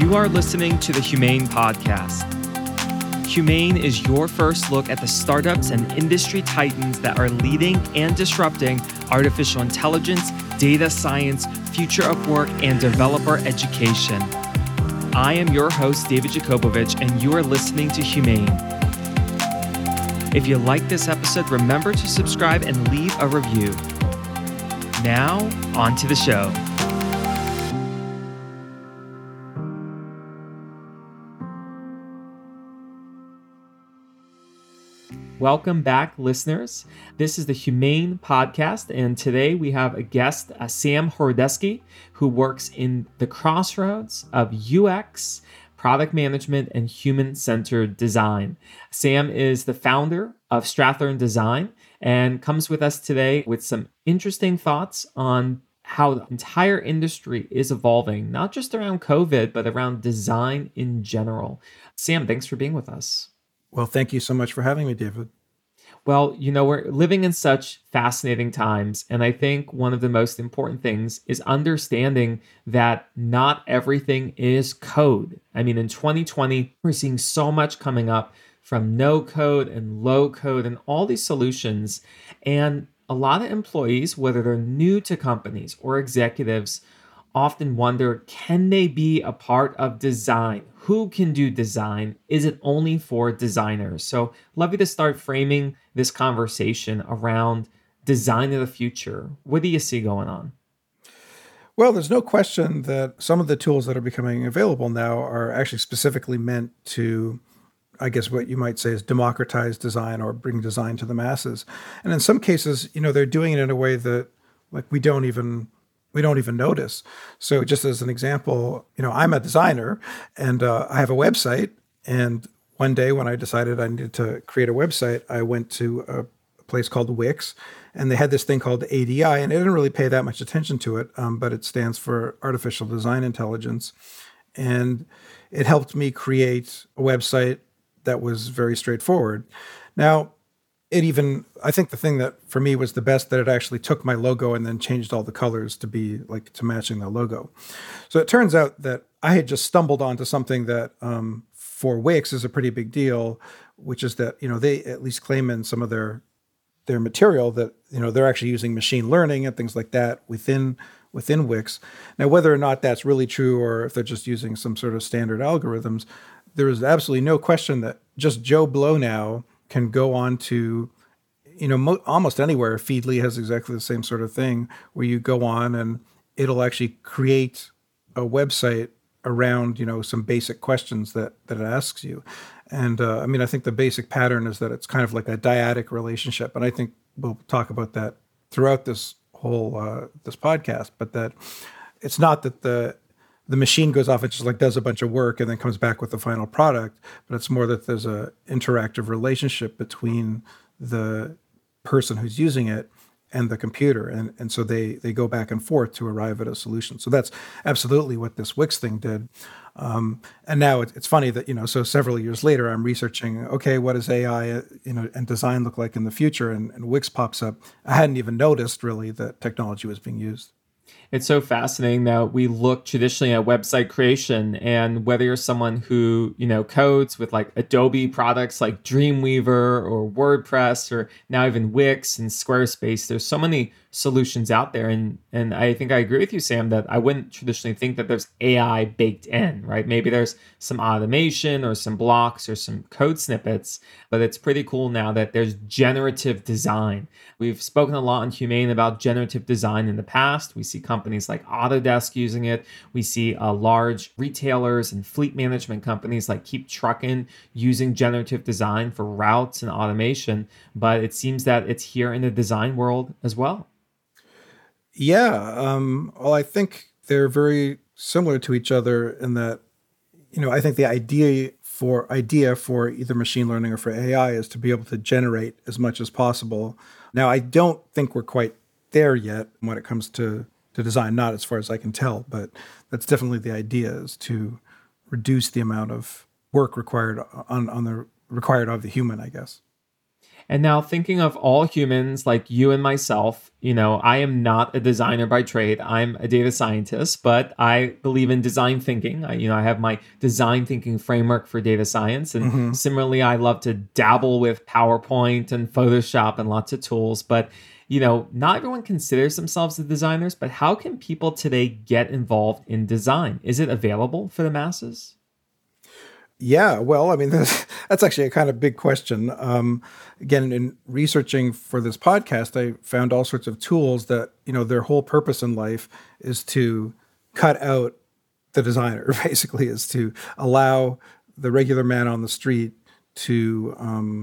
You are listening to the Humane Podcast. Humane is your first look at the startups and industry titans that are leading and disrupting artificial intelligence, data science, future of work, and developer education. I am your host, David Jakobovich, and you are listening to Humane. If you like this episode, remember to subscribe and leave a review. Now, on to the show. Welcome back, listeners. This is the Humane Podcast, and today we have a guest, Sam Horodecki, who works in the crossroads of UX, product management, and human-centered design. Sam is the founder of Strathern Design and comes with us today with some interesting thoughts on how the entire industry is evolving, not just around COVID, but around design in general. Sam, thanks for being with us. Well, thank you so much for having me, David. Well, we're living in such fascinating times, and I think one of the most important things is understanding that not everything is code. I mean, in 2020, we're seeing so much coming up from no code and low code and all these solutions. And a lot of employees, whether they're new to companies or executives, often wonder, can they be a part of design? Who can do design? Is it only for designers? So love you to start framing this conversation around design of the future. What do you see going on? Well, there's no question that some of the tools that are becoming available now are actually specifically meant to, I guess what you might say is democratize design or bring design to the masses. And in some cases, they're doing it in a way that we don't even notice. So just as an example, I'm a designer and I have a website. And one day when I decided I needed to create a website, I went to a place called Wix, and they had this thing called ADI, and I didn't really pay that much attention to it, but it stands for Artificial Design Intelligence. And it helped me create a website that was very straightforward. Now, I think the thing that for me was the best, that it actually took my logo and then changed all the colors to be to matching the logo. So it turns out that I had just stumbled onto something that for Wix is a pretty big deal, which is that, they at least claim in some of their material that, they're actually using machine learning and things like that within Wix. Now, whether or not that's really true or if they're just using some sort of standard algorithms, there is absolutely no question that just Joe Blow now can go on to, almost anywhere. Feedly has exactly the same sort of thing where you go on and it'll actually create a website around, some basic questions that it asks you. And I think the basic pattern is that it's kind of like a dyadic relationship. And I think we'll talk about that throughout this whole, this podcast, but that it's not that the machine goes off, it just does a bunch of work and then comes back with the final product. But it's more that there's a interactive relationship between the person who's using it and the computer. And so they go back and forth to arrive at a solution. So that's absolutely what this Wix thing did. And now it's funny that, so several years later, I'm researching, okay, what does AI, and design look like in the future? And Wix pops up. I hadn't even noticed really that technology was being used. It's so fascinating that we look traditionally at website creation, and whether you're someone who, codes with Adobe products like Dreamweaver or WordPress or now even Wix and Squarespace, there's so many solutions out there. And I think I agree with you, Sam, that I wouldn't traditionally think that there's AI baked in, right? Maybe there's some automation or some blocks or some code snippets, but it's pretty cool now that there's generative design. We've spoken a lot on Humane about generative design in the past. We see companies like Autodesk using it. We see large retailers and fleet management companies like Keep Truckin' using generative design for routes and automation. But it seems that it's here in the design world as well. Yeah. Well, I think they're very similar to each other in that, I think the idea for either machine learning or for AI is to be able to generate as much as possible. Now, I don't think we're quite there yet when it comes to design, not as far as I can tell, but that's definitely the idea, is to reduce the amount of work required on the required of the human, I guess. And now thinking of all humans like you and myself, I am not a designer by trade. I'm a data scientist, but I believe in design thinking. I have my design thinking framework for data science. And Hmm. similarly, I love to dabble with PowerPoint and Photoshop and lots of tools. But, not everyone considers themselves the designers, but how can people today get involved in design? Is it available for the masses? Yeah, well, I mean, that's actually a kind of big question. Again, in researching for this podcast, I found all sorts of tools that, their whole purpose in life is to cut out the designer, basically, is to allow the regular man on the street to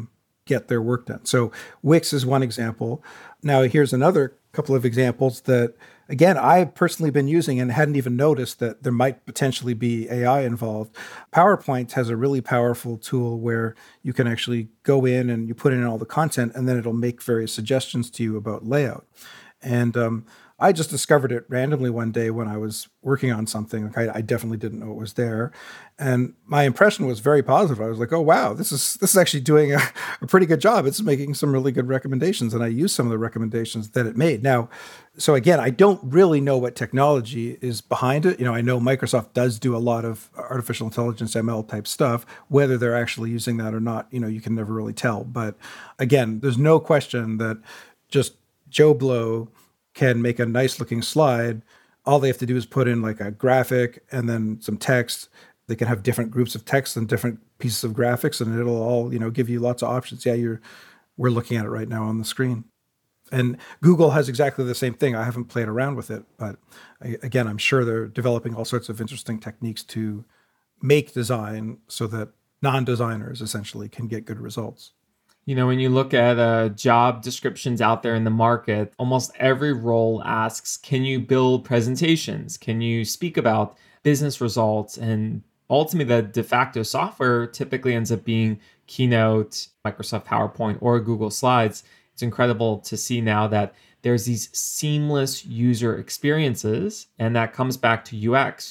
get their work done. So Wix is one example. Now, here's another couple of examples that, again, I've personally been using and hadn't even noticed that there might potentially be AI involved. PowerPoint has a really powerful tool where you can actually go in and you put in all the content, and then it'll make various suggestions to you about layout. And I just discovered it randomly one day when I was working on something. Like I definitely didn't know it was there, and my impression was very positive. I was like, "Oh wow, this is actually doing a pretty good job. It's making some really good recommendations." And I used some of the recommendations that it made. Now, so again, I don't really know what technology is behind it. I know Microsoft does do a lot of artificial intelligence ML type stuff. Whether they're actually using that or not, you can never really tell. But again, there's no question that just Joe Blow can make a nice looking slide. All they have to do is put in like a graphic and then some text. They can have different groups of text and different pieces of graphics, and it'll all, give you lots of options. Yeah, we're looking at it right now on the screen. And Google has exactly the same thing. I haven't played around with it, but again, I'm sure they're developing all sorts of interesting techniques to make design so that non-designers essentially can get good results. When you look at job descriptions out there in the market, almost every role asks, can you build presentations? Can you speak about business results? And ultimately, the de facto software typically ends up being Keynote, Microsoft PowerPoint, or Google Slides. It's incredible to see now that there's these seamless user experiences, and that comes back to UX.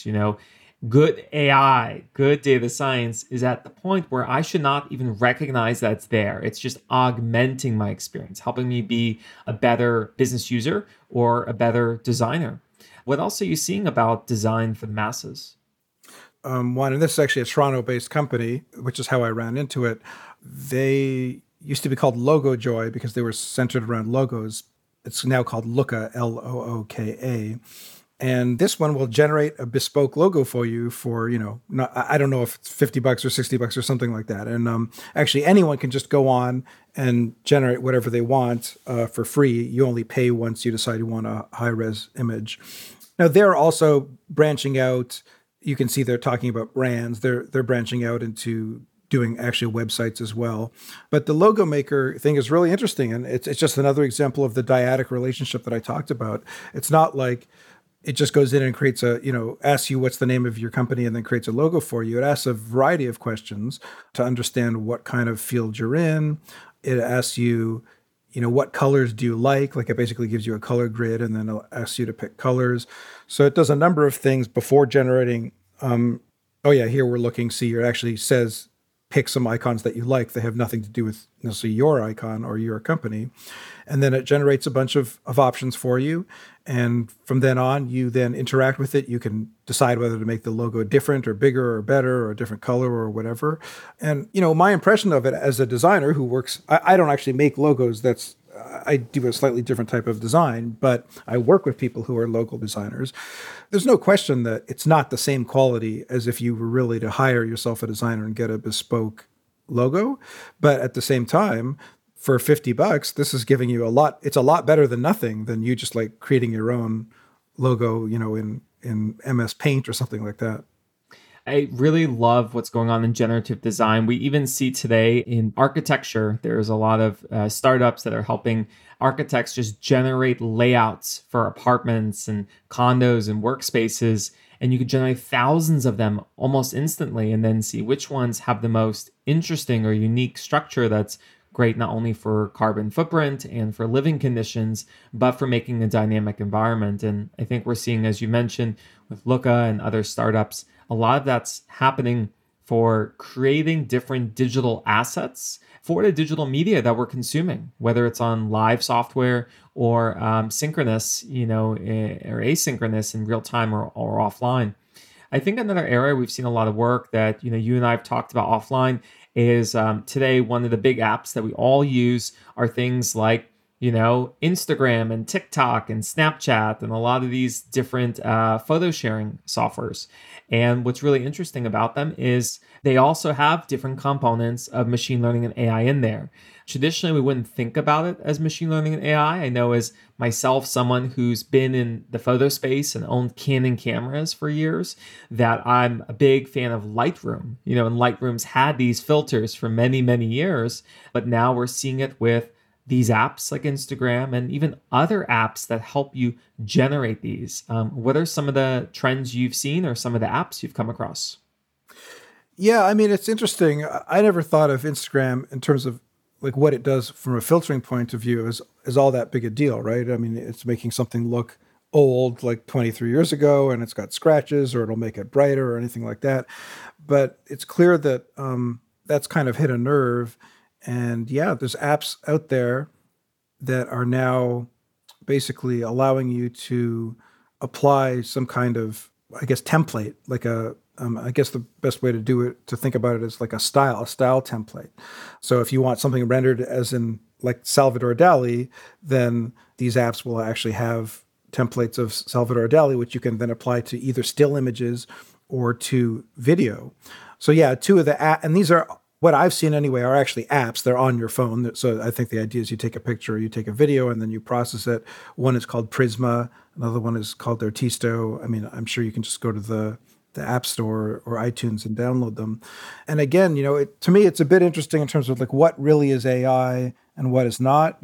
Good AI, good data science is at the point where I should not even recognize that it's there. It's just augmenting my experience, helping me be a better business user or a better designer. What else are you seeing about design for the masses? One, and this is actually a Toronto-based company, which is how I ran into it. They used to be called Logo Joy because they were centered around logos. It's now called Looka, Looka. And this one will generate a bespoke logo for you for, not, I don't know if it's $50 or $60 or something like that. And actually, anyone can just go on and generate whatever they want for free. You only pay once you decide you want a high-res image. Now, they're also branching out. You can see they're talking about brands. They're branching out into doing actual websites as well. But the logo maker thing is really interesting. And it's just another example of the dyadic relationship that I talked about. It's not like it just goes in and creates asks you what's the name of your company and then creates a logo for you. It asks a variety of questions to understand what kind of field you're in. It asks you, what colors do you like? Like it basically gives you a color grid and then it asks you to pick colors. So it does a number of things before generating. Here we're looking, see, it actually says, pick some icons that you like. They have nothing to do with necessarily your icon or your company. And then it generates a bunch of options for you. And from then on, you then interact with it. You can decide whether to make the logo different or bigger or better or a different color or whatever. And, my impression of it as a designer who works, I don't actually make logos. I do a slightly different type of design, but I work with people who are local designers. There's no question that it's not the same quality as if you were really to hire yourself a designer and get a bespoke logo. But at the same time, for $50, this is giving you a lot. It's a lot better than nothing than you just like creating your own logo, in MS Paint or something like that. I really love what's going on in generative design. We even see today in architecture, there's a lot of startups that are helping architects just generate layouts for apartments and condos and workspaces. And you can generate thousands of them almost instantly and then see which ones have the most interesting or unique structure that's great not only for carbon footprint and for living conditions, but for making a dynamic environment. And I think we're seeing, as you mentioned, with Looka and other startups, a lot of that's happening for creating different digital assets for the digital media that we're consuming, whether it's on live software or synchronous, or asynchronous in real time or offline. I think another area we've seen a lot of work that you and I have talked about offline is today one of the big apps that we all use are things like Instagram and TikTok and Snapchat and a lot of these different photo sharing softwares. And what's really interesting about them is they also have different components of machine learning and AI in there. Traditionally, we wouldn't think about it as machine learning and AI. I know as myself, someone who's been in the photo space and owned Canon cameras for years, that I'm a big fan of Lightroom. And Lightroom's had these filters for many, many years, but now we're seeing it with these apps like Instagram and even other apps that help you generate these. What are some of the trends you've seen or some of the apps you've come across? Yeah, I mean, it's interesting. I never thought of Instagram in terms of like what it does from a filtering point of view is all that big a deal, right? I mean, it's making something look old like 23 years ago and it's got scratches or it'll make it brighter or anything like that. But it's clear that that's kind of hit a nerve. And yeah, there's apps out there that are now basically allowing you to apply some kind of, I guess, template, like I guess the best way to do it, to think about it is like a style template. So if you want something rendered as in like Salvador Dali, then these apps will actually have templates of Salvador Dali, which you can then apply to either still images or to video. So yeah, two of the apps, and these are, what I've seen anyway, are actually apps. They're on your phone. So I think the idea is you take a picture, you take a video, and then you process it. One is called Prisma. Another one is called Artisto. I mean, I'm sure you can just go to the App Store or iTunes and download them. And again, to me, it's a bit interesting in terms of like what really is AI and what is not.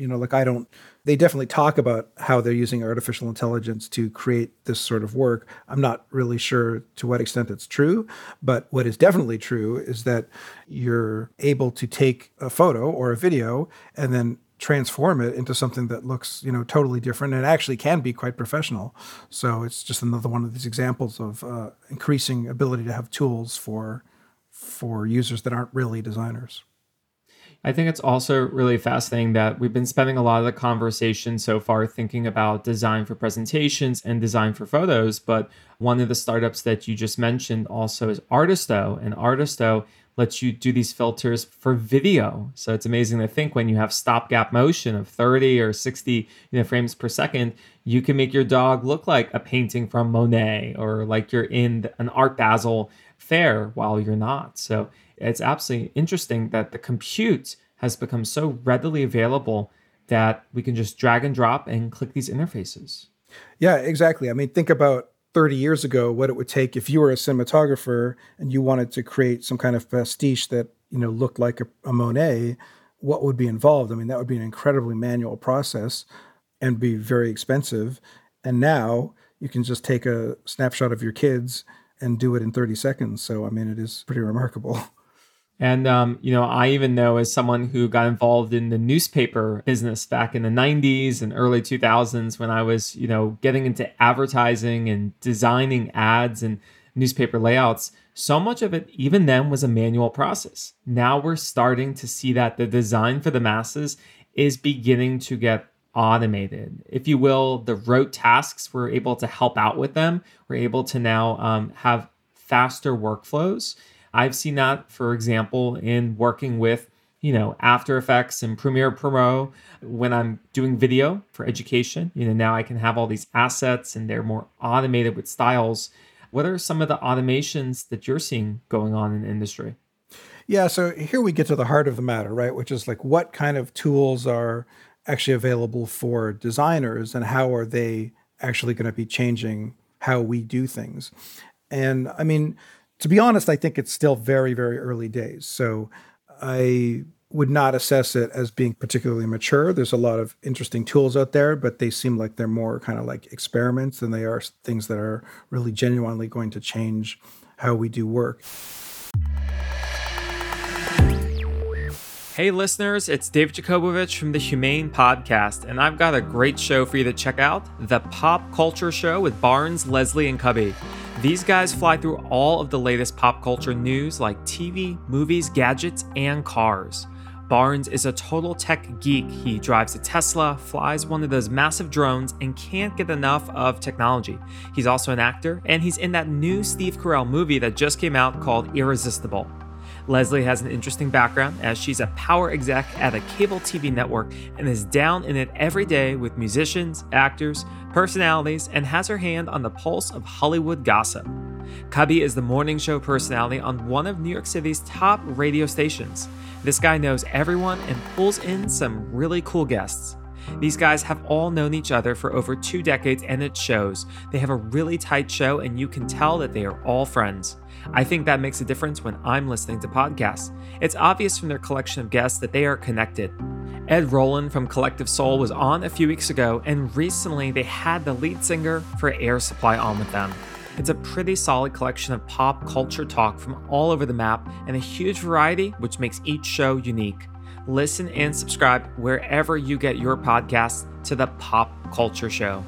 They definitely talk about how they're using artificial intelligence to create this sort of work. I'm not really sure to what extent it's true, but what is definitely true is that you're able to take a photo or a video and then transform it into something that looks, totally different and actually can be quite professional. So it's just another one of these examples of increasing ability to have tools for users that aren't really designers. I think it's also really fascinating that we've been spending a lot of the conversation so far thinking about design for presentations and design for photos. But one of the startups that you just mentioned also is Artisto. And Artisto lets you do these filters for video. So it's amazing to think when you have stopgap motion of 30 or 60 frames per second, you can make your dog look like a painting from Monet or like you're in an Art Basel fair while you're not. So it's absolutely interesting that the compute has become so readily available that we can just drag and drop and click these interfaces. Yeah, exactly. I mean, think about 30 years ago, what it would take if you were a cinematographer and you wanted to create some kind of pastiche that, looked like a Monet, what would be involved? I mean, that would be an incredibly manual process and be very expensive. And now you can just take a snapshot of your kids and do it in 30 seconds. So, I mean, it is pretty remarkable. And, I even know as someone who got involved in the newspaper business back in the 90s and early 2000s when I was, getting into advertising and designing ads and newspaper layouts, so much of it even then was a manual process. Now we're starting to see that the design for the masses is beginning to get automated. If you will, the rote tasks, we're able to help out with them. We're able to now have faster workflows. I've seen that, for example, in working with, After Effects and Premiere Pro when I'm doing video for education. Now I can have all these assets and they're more automated with styles. What are some of the automations that you're seeing going on in the industry? Yeah, so here we get to the heart of the matter, right? Which is like what kind of tools are actually available for designers and how are they actually going to be changing how we do things? And I mean, to be honest, I think it's still very, very early days. So I would not assess it as being particularly mature. There's a lot of interesting tools out there, but they seem like they're more kind of like experiments than they are things that are really genuinely going to change how we do work. Hey listeners, it's David Jakobovich from the Humane Podcast, and I've got a great show for you to check out, The Pop Culture Show with Barnes, Leslie, and Cubby. These guys fly through all of the latest pop culture news like TV, movies, gadgets, and cars. Barnes is a total tech geek. He drives a Tesla, flies one of those massive drones, and can't get enough of technology. He's also an actor, and he's in that new Steve Carell movie that just came out called Irresistible. Leslie has an interesting background as she's a power exec at a cable TV network and is down in it every day with musicians, actors, personalities, and has her hand on the pulse of Hollywood gossip. Cubby is the morning show personality on one of New York City's top radio stations. This guy knows everyone and pulls in some really cool guests. These guys have all known each other for over 2 decades and it shows. They have a really tight show and you can tell that they are all friends. I think that makes a difference when I'm listening to podcasts. It's obvious from their collection of guests that they are connected. Ed Roland from Collective Soul was on a few weeks ago, and recently they had the lead singer for Air Supply on with them. It's a pretty solid collection of pop culture talk from all over the map and a huge variety which makes each show unique. Listen and subscribe wherever you get your podcasts to the Pop Culture Show.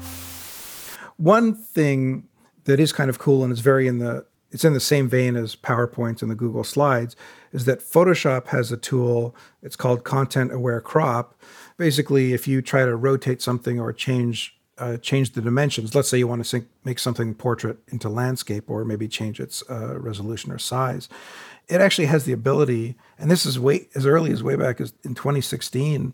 One thing that is kind of cool and is it's in the same vein as PowerPoint and the Google Slides is that Photoshop has a tool. It's called Content Aware Crop. Basically, if you try to rotate something or change the dimensions, let's say you want to make something portrait into landscape or maybe change its resolution or size, it actually has the ability, and this is as early as way back as in 2016,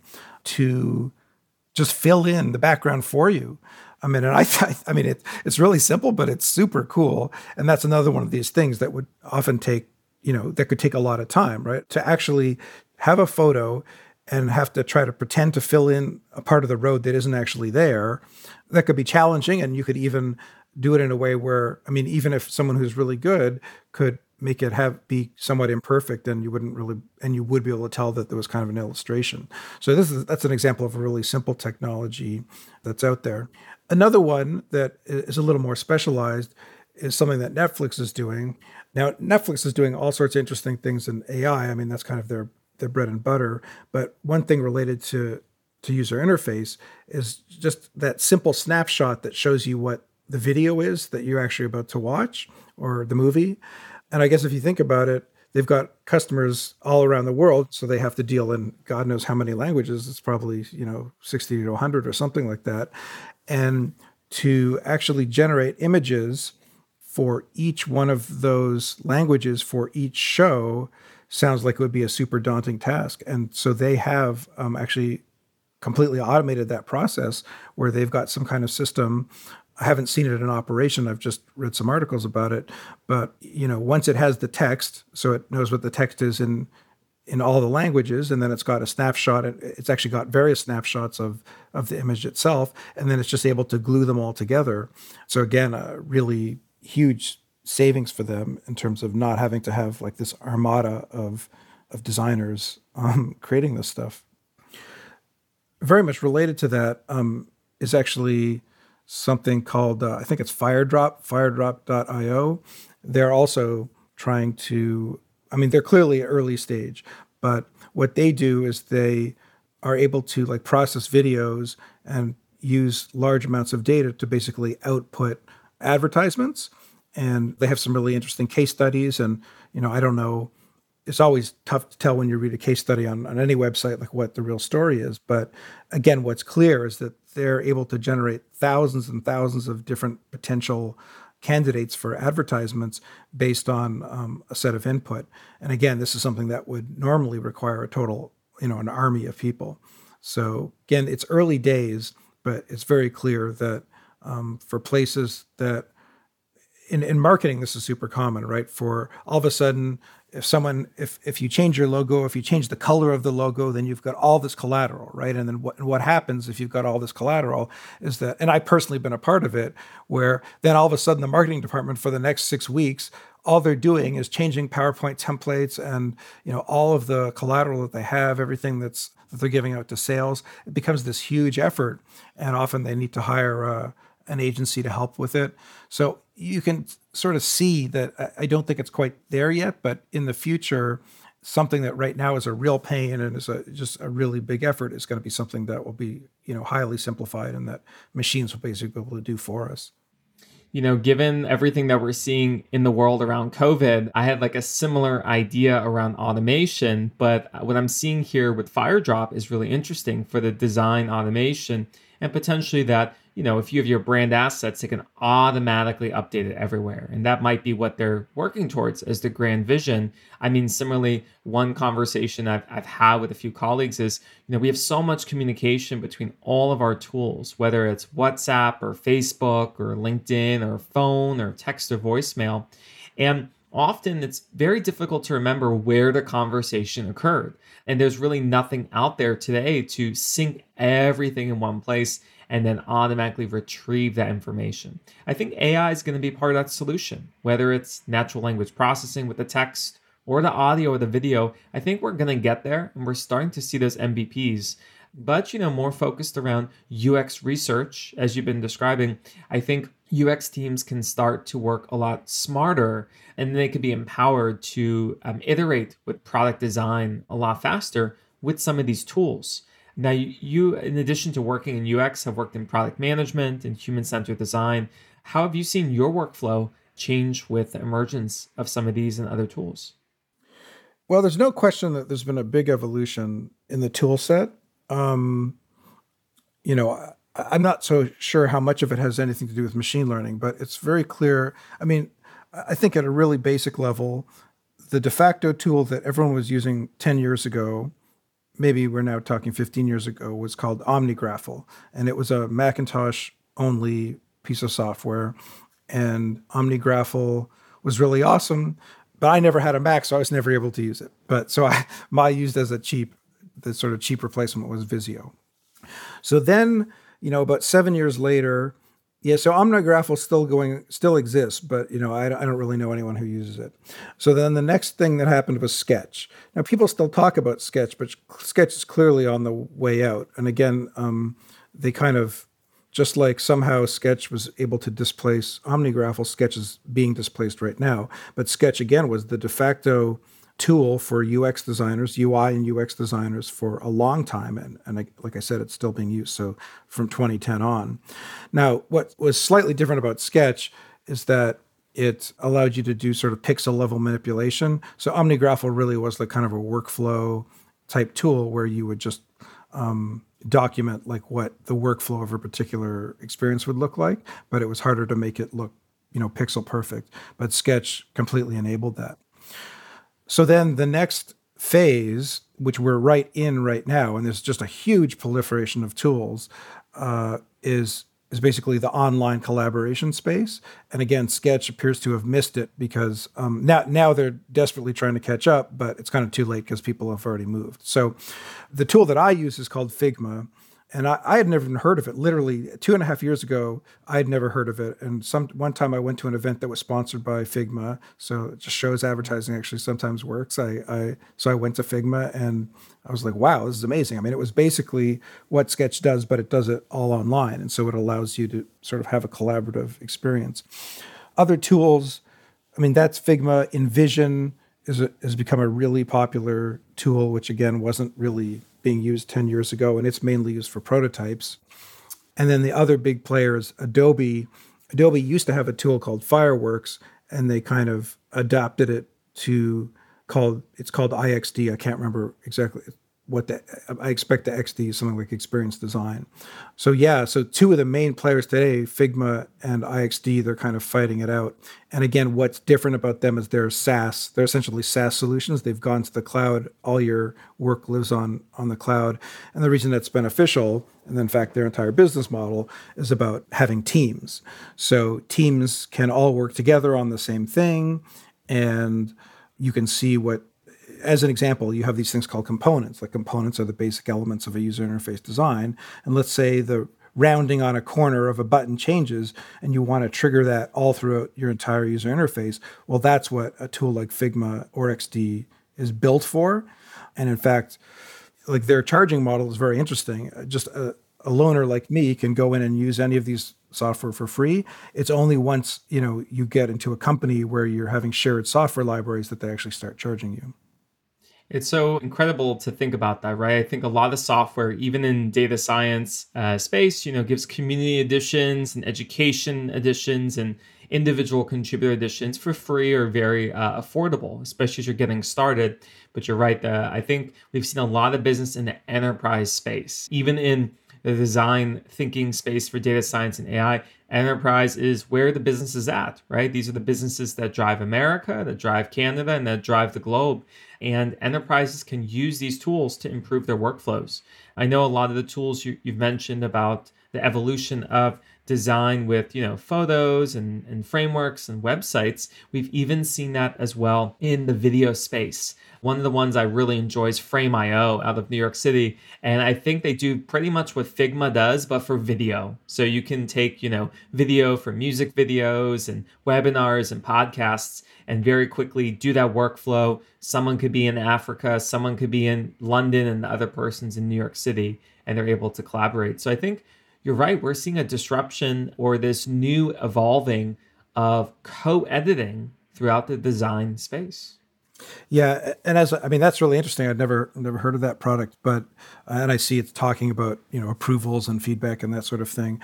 to just fill in the background for you. I mean, and it's really simple, but it's super cool. And that's another one of these things that would often take, that could take a lot of time, right? To actually have a photo and have to try to pretend to fill in a part of the road that isn't actually there, that could be challenging. And you could even do it in a way where, even if someone who's really good could make it be somewhat imperfect, and you would be able to tell that there was kind of an illustration. So that's an example of a really simple technology that's out there. Another one that is a little more specialized is something that Netflix is doing. Now, Netflix is doing all sorts of interesting things in AI. That's kind of their bread and butter. But one thing related to user interface is just that simple snapshot that shows you what the video is that you're actually about to watch, or the movie. And I guess if you think about it, they've got customers all around the world, so they have to deal in God knows how many languages. It's probably, 60 to 100 or something like that. And to actually generate images for each one of those languages for each show sounds like it would be a super daunting task. And so they have actually completely automated that process where they've got some kind of system. I haven't seen it in operation. I've just read some articles about it. But, once it has the text, so it knows what the text is in all the languages, and then it's got a snapshot. It's actually got various snapshots of the image itself, and then it's just able to glue them all together. So again, a really huge savings for them in terms of not having to have like this armada of designers creating this stuff. Very much related to that is actually something called, I think it's firedrop.io. They're also trying to, they're clearly early stage, but what they do is they are able to like process videos and use large amounts of data to basically output advertisements. And they have some really interesting case studies. And, I don't know, it's always tough to tell when you read a case study on any website, like what the real story is. But again, what's clear is that they're able to generate thousands and thousands of different potential candidates for advertisements based on a set of input. And again, this is something that would normally require a total, an army of people. So again, it's early days, but it's very clear that for places that in marketing, this is super common, right? For all of a sudden, if you change your logo, if you change the color of the logo, then you've got all this collateral, right? And then what happens if you've got all this collateral is that, and I've personally been a part of it, where then all of a sudden the marketing department for the next 6 weeks, all they're doing is changing PowerPoint templates and all of the collateral that they have, everything that they're giving out to sales. It becomes this huge effort, and often they need to hire an agency to help with it. So you can sort of see that I don't think it's quite there yet, but in the future, something that right now is a real pain and is just a really big effort is going to be something that will be, highly simplified and that machines will basically be able to do for us. Given everything that we're seeing in the world around COVID, I had like a similar idea around automation. But what I'm seeing here with FireDrop is really interesting for the design automation and potentially that, if you have your brand assets, it can automatically update it everywhere. And that might be what they're working towards as the grand vision. I mean, similarly, one conversation I've had with a few colleagues is, we have so much communication between all of our tools, whether it's WhatsApp or Facebook or LinkedIn or phone or text or voicemail. And often it's very difficult to remember where the conversation occurred. And there's really nothing out there today to sync everything in one place and then automatically retrieve that information. I think AI is going to be part of that solution, whether it's natural language processing with the text or the audio or the video. I think we're going to get there, and we're starting to see those MVPs. But, more focused around UX research, as you've been describing, I think UX teams can start to work a lot smarter, and they could be empowered to iterate with product design a lot faster with some of these tools. Now, you, in addition to working in UX, have worked in product management and human-centered design. How have you seen your workflow change with the emergence of some of these and other tools? Well, there's no question that there's been a big evolution in the tool set. I'm not so sure how much of it has anything to do with machine learning, but it's very clear. I mean, I think at a really basic level, the de facto tool that everyone was using 10 years ago, maybe we're now talking 15 years ago, was called OmniGraffle. And it was a Macintosh only piece of software. And OmniGraffle was really awesome, but I never had a Mac, so I was never able to use it. But so I used as the sort of cheap replacement was Visio. So then, about 7 years later, so OmniGraffle still exists, but I don't really know anyone who uses it. So then the next thing that happened was Sketch. Now people still talk about Sketch, but Sketch is clearly on the way out. And again, they kind of, just like somehow Sketch was able to displace OmniGraffle, Sketch is being displaced right now. But Sketch again was the de facto tool for UX designers, UI and UX designers for a long time. And like I said, it's still being used. So from 2010 on. Now, what was slightly different about Sketch is that it allowed you to do sort of pixel level manipulation. So OmniGraffle really was like kind of a workflow type tool where you would just document like what the workflow of a particular experience would look like, but it was harder to make it look, pixel perfect. But Sketch completely enabled that. So then the next phase, which we're right now, and there's just a huge proliferation of tools, is basically the online collaboration space. And again, Sketch appears to have missed it because now they're desperately trying to catch up, but it's kind of too late because people have already moved. So the tool that I use is called Figma. And I had never even heard of it. Literally 2.5 years ago, I had never heard of it. And one time I went to an event that was sponsored by Figma. So it just shows advertising actually sometimes works. So I went to Figma and I was like, wow, this is amazing. I mean, it was basically what Sketch does, but it does it all online. And so it allows you to sort of have a collaborative experience. Other tools, I mean, that's Figma. InVision has become a really popular tool, which again wasn't really being used 10 years ago, and it's mainly used for prototypes. And then the other big player is Adobe. Adobe used to have a tool called Fireworks, and they kind of adapted it it's called IXD. I can't remember exactly I expect the XD is something like experience design. So two of the main players today, Figma and IXD, they're kind of fighting it out. And again, what's different about them is they're SaaS. They're essentially SaaS solutions. They've gone to the cloud. All your work lives on the cloud. And the reason that's beneficial, and in fact, their entire business model is about having teams. So teams can all work together on the same thing. And you can see as an example, you have these things called components. Like components are the basic elements of a user interface design. And let's say the rounding on a corner of a button changes and you want to trigger that all throughout your entire user interface. Well, that's what a tool like Figma or XD is built for. And in fact, like their charging model is very interesting. Just a loaner like me can go in and use any of these software for free. It's only once, you get into a company where you're having shared software libraries that they actually start charging you. It's so incredible to think about that, right? I think a lot of software, even in data science space, gives community editions and education editions and individual contributor editions for free or very affordable, especially as you're getting started. But you're right. I think we've seen a lot of business in the enterprise space, even in the design thinking space for data science and AI. Enterprise is where the business is at, right? These are the businesses that drive America, that drive Canada, and that drive the globe. And enterprises can use these tools to improve their workflows. I know a lot of the tools you've mentioned about the evolution of design with photos and frameworks and websites. We've even seen that as well in the video space. One of the ones I really enjoy is Frame.io out of New York City. And I think they do pretty much what Figma does, but for video. So you can take, video for music videos and webinars and podcasts and very quickly do that workflow. Someone could be in Africa, someone could be in London, and the other person's in New York City, and they're able to collaborate. So I think you're right. We're seeing a disruption or this new evolving of co-editing throughout the design space. Yeah, and that's really interesting. I'd never heard of that product, but and I see it's talking about approvals and feedback and that sort of thing.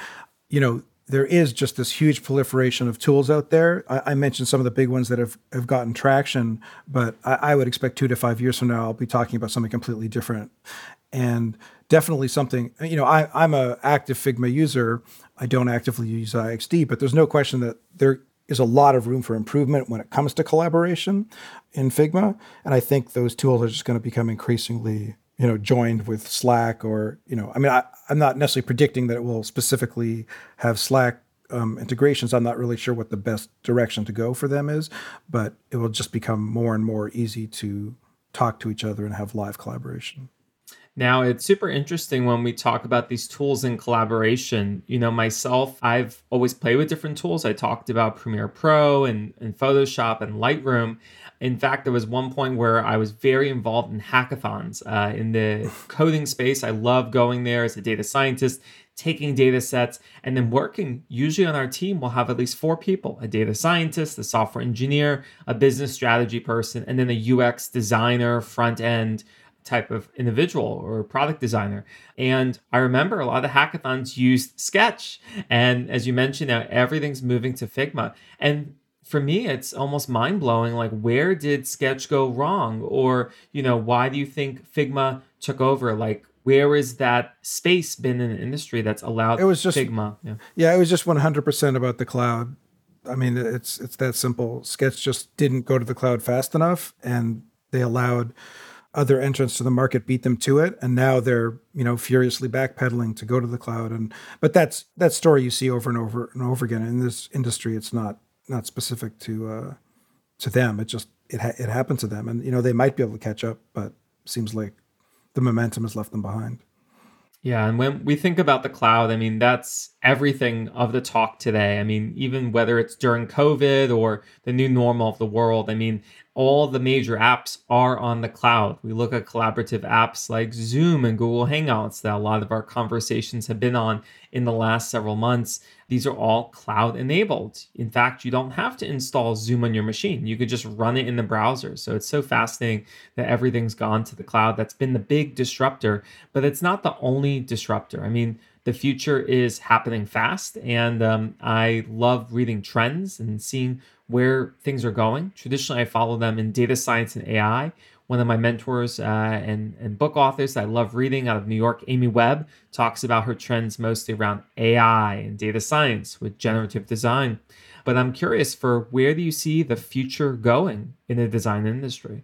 There is just this huge proliferation of tools out there. I mentioned some of the big ones that have gotten traction, but I would expect 2 to 5 years from now, I'll be talking about something completely different. And definitely something, I'm an active Figma user. I don't actively use IXD, but there's no question that there is a lot of room for improvement when it comes to collaboration in Figma. And I think those tools are just going to become increasingly joined with Slack or, I'm not necessarily predicting that it will specifically have Slack integrations. I'm not really sure what the best direction to go for them is, but it will just become more and more easy to talk to each other and have live collaboration. Now, it's super interesting when we talk about these tools in collaboration. Myself, I've always played with different tools. I talked about Premiere Pro and Photoshop and Lightroom. In fact, there was one point where I was very involved in hackathons in the coding space. I love going there as a data scientist, taking data sets, and then working. Usually on our team, we'll have at least 4 people, a data scientist, a software engineer, a business strategy person, and then a UX designer, front end type of individual or product designer. And I remember a lot of hackathons used Sketch. And as you mentioned, now everything's moving to Figma. And for me, it's almost mind blowing. Like, where did Sketch go wrong? Or, why do you think Figma took over? Like, where is that space been in the industry that's allowed Figma? Yeah, it was just 100% about the cloud. I mean, it's that simple. Sketch just didn't go to the cloud fast enough, and they allowed other entrants to the market beat them to it, and now they're furiously backpedaling to go to the cloud. But that story you see over and over and over again in this industry. It's not specific to them. It happened to them, and they might be able to catch up, but it seems like the momentum has left them behind. Yeah, and when we think about the cloud, that's everything of the talk today. Even whether it's during COVID or the new normal of the world, all the major apps are on the cloud. We look at collaborative apps like Zoom and Google Hangouts that a lot of our conversations have been on in the last several months. These are all cloud enabled. In fact, you don't have to install Zoom on your machine. You could just run it in the browser. So it's so fascinating that everything's gone to the cloud. That's been the big disruptor, but it's not the only disruptor. The future is happening fast, and I love reading trends and seeing where things are going. Traditionally, I follow them in data science and AI. One of my mentors and book authors that I love reading out of New York, Amy Webb, talks about her trends mostly around AI and data science with generative design. But I'm curious, for where do you see the future going in the design industry?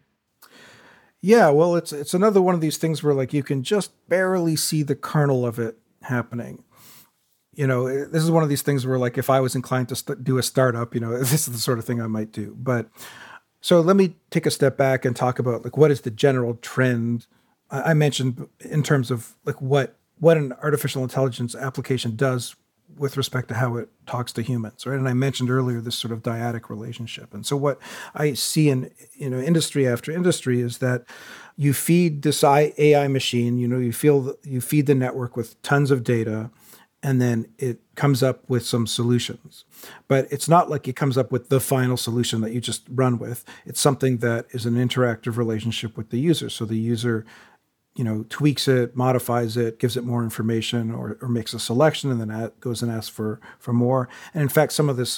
Yeah, well, it's another one of these things where you can just barely see the kernel of it happening. This is one of these things where if I was inclined to do a startup, this is the sort of thing I might do. But so let me take a step back and talk about what is the general trend. I mentioned in terms of what an artificial intelligence application does with respect to how it talks to humans, right? And I mentioned earlier this sort of dyadic relationship. And so what I see in industry after industry is that you feed this AI machine, you feed the network with tons of data, and then it comes up with some solutions. But it's not like it comes up with the final solution that you just run with. It's something that is an interactive relationship with the user. So the user, tweaks it, modifies it, gives it more information, or makes a selection, and then goes and asks for more. And in fact, some of this,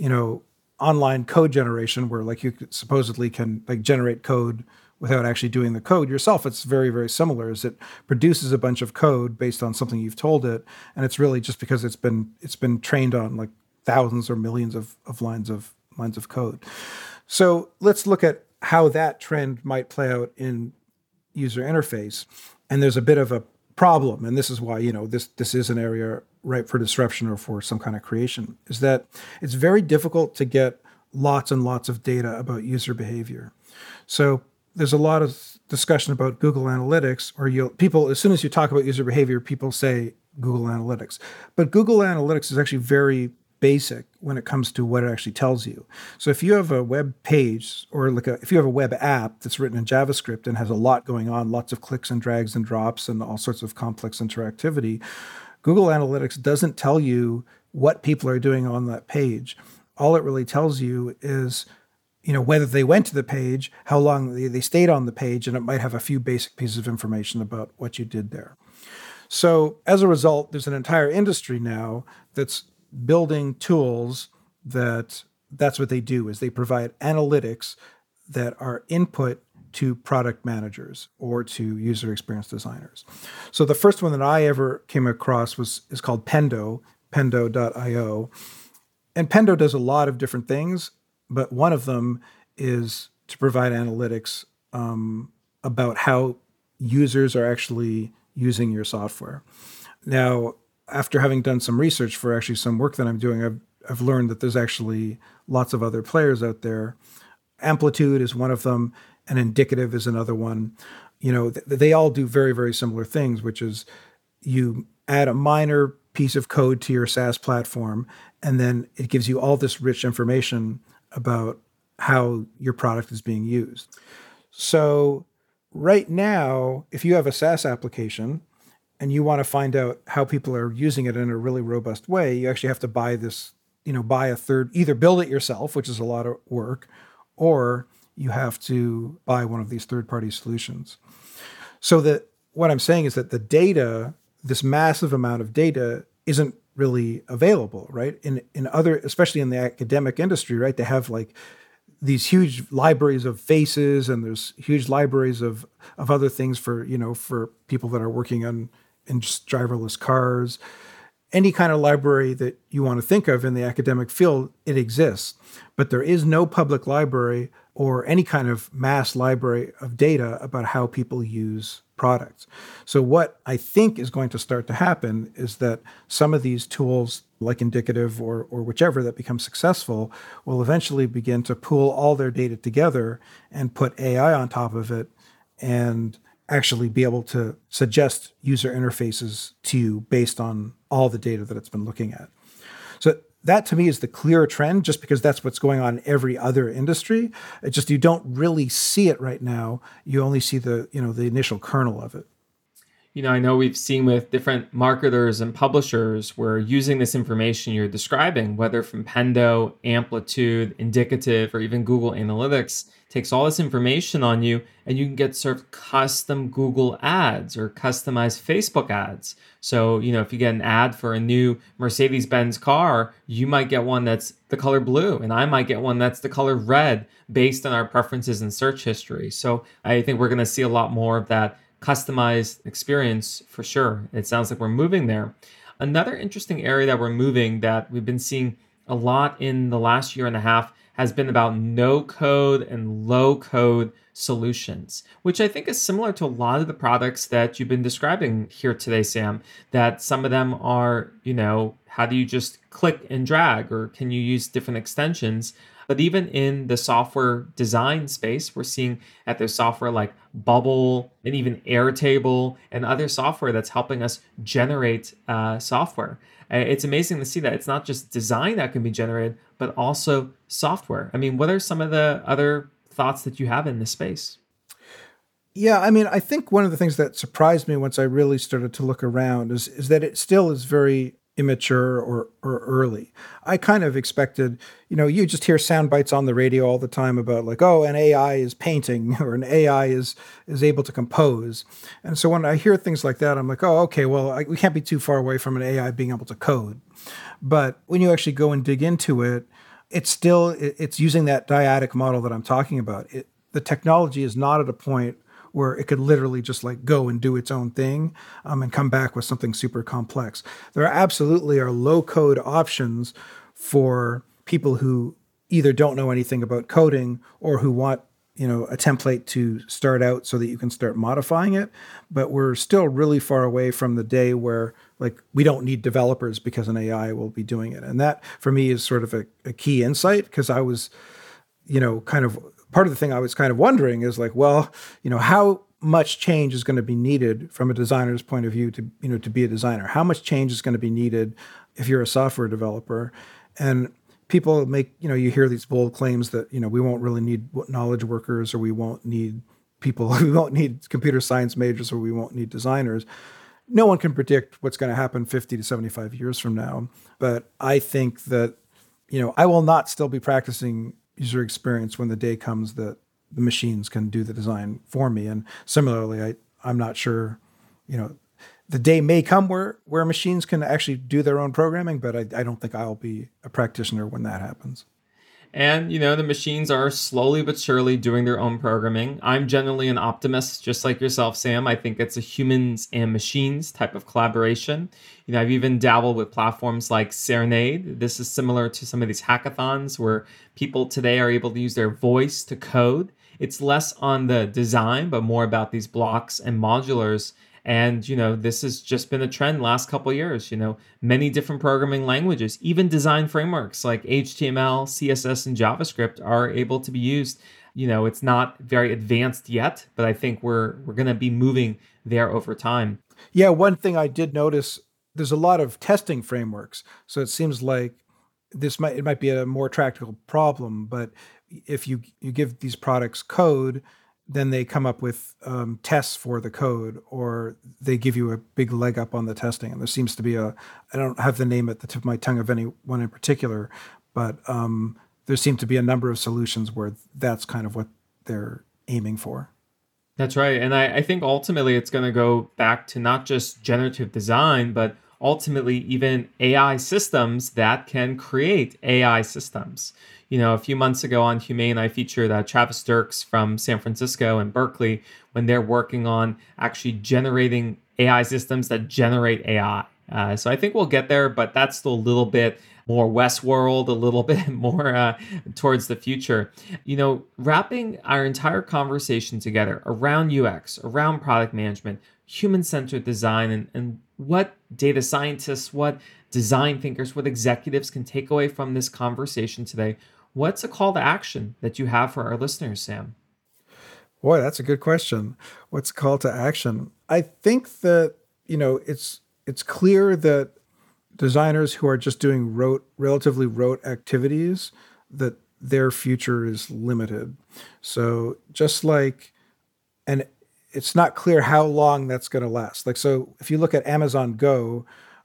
online code generation, where like you supposedly can like generate code without actually doing the code yourself, it's very, very similar. Is it produces a bunch of code based on something you've told it, and it's really just because it's been trained on like thousands or millions of lines of code. So let's look at how that trend might play out in user interface. And there's a bit of a problem, and this is why this is an area ripe for disruption or for some kind of creation, is that it's very difficult to get lots and lots of data about user behavior. So there's a lot of discussion about Google Analytics, or people, as soon as you talk about user behavior, people say Google Analytics. But Google Analytics is actually very basic when it comes to what it actually tells you. So if you have a web page, or if you have a web app that's written in JavaScript and has a lot going on, lots of clicks and drags and drops and all sorts of complex interactivity, Google Analytics doesn't tell you what people are doing on that page. All it really tells you is, whether they went to the page, how long they stayed on the page, and it might have a few basic pieces of information about what you did there. So as a result, there's an entire industry now that's building tools that's what they do, is they provide analytics that are input to product managers or to user experience designers. So the first one that I ever came across is called Pendo, pendo.io. And Pendo does a lot of different things, but one of them is to provide analytics about how users are actually using your software. Now, after having done some research for actually some work that I'm doing, I've learned that there's actually lots of other players out there. Amplitude is one of them, and Indicative is another one. They all do very, very similar things, which is you add a minor piece of code to your SaaS platform, and then it gives you all this rich information about how your product is being used. So right now, if you have a SaaS application and you want to find out how people are using it in a really robust way, you actually have to buy this, buy a third, either build it yourself, which is a lot of work, or you have to buy one of these third-party solutions. So that what I'm saying is that the data, this massive amount of data, isn't really available, right? In other, especially in the academic industry, right? They have like these huge libraries of faces, and there's huge libraries of other things for people that are working in just driverless cars. Any kind of library that you want to think of in the academic field, it exists. But there is no public library or any kind of mass library of data about how people use products. So what I think is going to start to happen is that some of these tools, like Indicative or whichever that becomes successful, will eventually begin to pool all their data together and put AI on top of it, and actually be able to suggest user interfaces to you based on all the data that it's been looking at. So that to me is the clear trend, just because that's what's going on in every other industry. It's just you don't really see it right now. You only see the initial kernel of it. I know we've seen with different marketers and publishers where using this information you're describing, whether from Pendo, Amplitude, Indicative, or even Google Analytics, takes all this information on you, and you can get sort of custom Google ads or customized Facebook ads. So, if you get an ad for a new Mercedes-Benz car, you might get one that's the color blue, and I might get one that's the color red based on our preferences and search history. So I think we're going to see a lot more of that customized experience for sure. It sounds like we're moving there. Another interesting area that we're moving, that we've been seeing a lot in the last year and a half, has been about no code and low code solutions, which I think is similar to a lot of the products that you've been describing here today, Sam, that some of them are, how do you just click and drag, or can you use different extensions? But even in the software design space, we're seeing that there's software like Bubble and even Airtable and other software that's helping us generate software. It's amazing to see that it's not just design that can be generated, but also software. I mean, what are some of the other thoughts that you have in this space? Yeah, I think one of the things that surprised me once I really started to look around is that it still is very immature or early. I kind of expected, you just hear sound bites on the radio all the time about like, oh, an AI is painting or an AI is able to compose. And so when I hear things like that, I'm like, oh, okay, well, we can't be too far away from an AI being able to code. But when you actually go and dig into it, it's using that dyadic model that I'm talking about. The technology is not at a point where it could literally just like go and do its own thing and come back with something super complex. There absolutely are low code options for people who either don't know anything about coding or who want a template to start out so that you can start modifying it. But we're still really far away from the day where like we don't need developers because an AI will be doing it. And that for me is sort of a key insight, because I was, kind of part of the thing I was kind of wondering is like, well, how much change is going to be needed from a designer's point of view to be a designer? How much change is going to be needed if you're a software developer? And people make, you hear these bold claims that, we won't really need knowledge workers, or we won't need people, we won't need computer science majors, or we won't need designers. No one can predict what's going to happen 50 to 75 years from now. But I think that, I will not still be practicing user experience when the day comes that the machines can do the design for me. And similarly, I'm not sure, the day may come where machines can actually do their own programming, but I don't think I'll be a practitioner when that happens. And, the machines are slowly but surely doing their own programming. I'm generally an optimist, just like yourself, Sam. I think it's a humans and machines type of collaboration. I've even dabbled with platforms like Serenade. This is similar to some of these hackathons where people today are able to use their voice to code. It's less on the design, but more about these blocks and modulars. And, this has just been a trend last couple of years, many different programming languages, even design frameworks like HTML, CSS, and JavaScript are able to be used. It's not very advanced yet, but I think we're going to be moving there over time. Yeah, one thing I did notice, there's a lot of testing frameworks. So it seems like it might be a more practical problem, but if you give these products code, then they come up with tests for the code, or they give you a big leg up on the testing. And there seems to be I don't have the name at the tip of my tongue of any one in particular, but there seem to be a number of solutions where that's kind of what they're aiming for. That's right. And I think ultimately it's going to go back to not just generative design, but ultimately even AI systems that can create AI systems. A few months ago on Humane, I featured Travis Dirks from San Francisco and Berkeley when they're working on actually generating AI systems that generate AI. So I think we'll get there, but that's still a little bit more Westworld, a little bit more towards the future. Wrapping our entire conversation together around UX, around product management, human-centered design, and what data scientists, what design thinkers, what executives can take away from this conversation today. What's a call to action that you have for our listeners, Sam? Boy, that's a good question. What's a call to action? I think that, it's clear that designers who are just doing relatively rote activities, that their future is limited. So just like, and it's not clear how long that's going to last. Like, so if you look at Amazon Go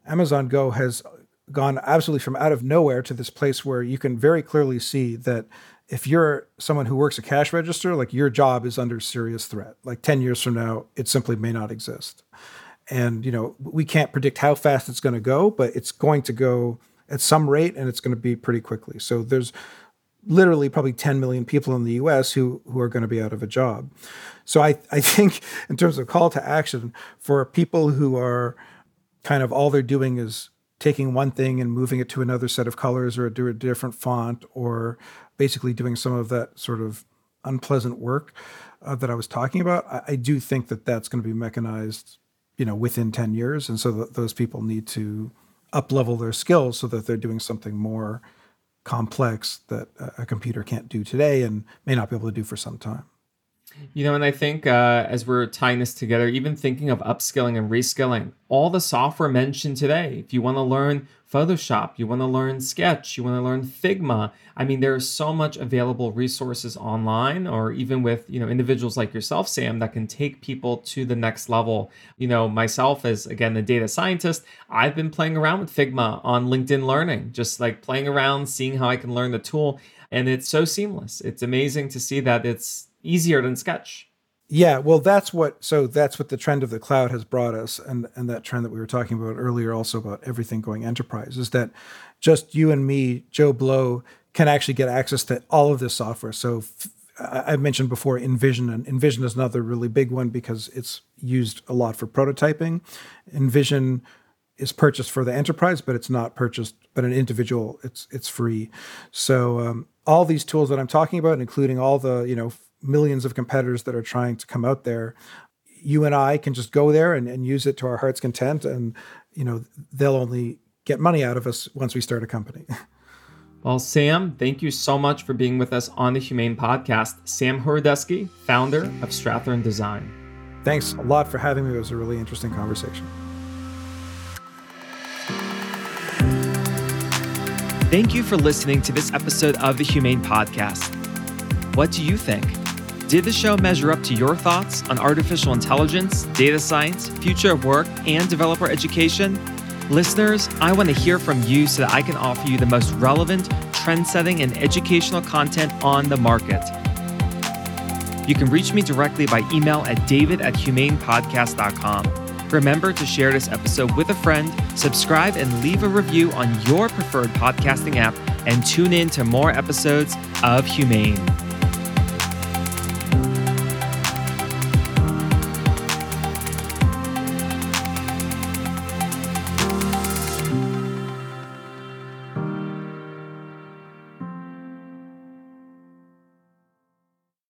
has gone absolutely from out of nowhere to this place where you can very clearly see that if you're someone who works a cash register, like your job is under serious threat. Like 10 years from now, it simply may not exist. And, we can't predict how fast it's going to go, but it's going to go at some rate, and it's going to be pretty quickly. So there's literally probably 10 million people in the US who are going to be out of a job. So I think in terms of call to action for people who are kind of all they're doing is taking one thing and moving it to another set of colors or do a different font, or basically doing some of that sort of unpleasant work that I was talking about, I do think that that's going to be mechanized, within 10 years. And so those people need to up-level their skills so that they're doing something more complex that a computer can't do today and may not be able to do for some time. And I think as we're tying this together, even thinking of upskilling and reskilling, all the software mentioned today, if you want to learn Photoshop, you want to learn Sketch, you want to learn Figma, there's so much available resources online, or even with, individuals like yourself, Sam, that can take people to the next level. Myself as, again, a data scientist, I've been playing around with Figma on LinkedIn Learning, just like playing around, seeing how I can learn the tool. And it's so seamless. It's amazing to see that it's easier than Sketch. Yeah, well, that's what the trend of the cloud has brought us, and that trend that we were talking about earlier, also about everything going enterprise, is that just you and me, Joe Blow, can actually get access to all of this software. So I mentioned before InVision, and InVision is another really big one because it's used a lot for prototyping. InVision is purchased for the enterprise, but it's not purchased, but an individual, it's free. So all these tools that I'm talking about, including all the, millions of competitors that are trying to come out there, you and I can just go there and use it to our heart's content. And, they'll only get money out of us once we start a company. Well, Sam, thank you so much for being with us on the Humane Podcast. Sam Horodecki, founder of Strathdorn Design. Thanks a lot for having me. It was a really interesting conversation. Thank you for listening to this episode of the Humane Podcast. What do you think? Did the show measure up to your thoughts on artificial intelligence, data science, future of work, and developer education? Listeners, I want to hear from you so that I can offer you the most relevant, trend-setting, and educational content on the market. You can reach me directly by email at david@humanepodcast.com. Remember to share this episode with a friend, subscribe, and leave a review on your preferred podcasting app, and tune in to more episodes of Humane.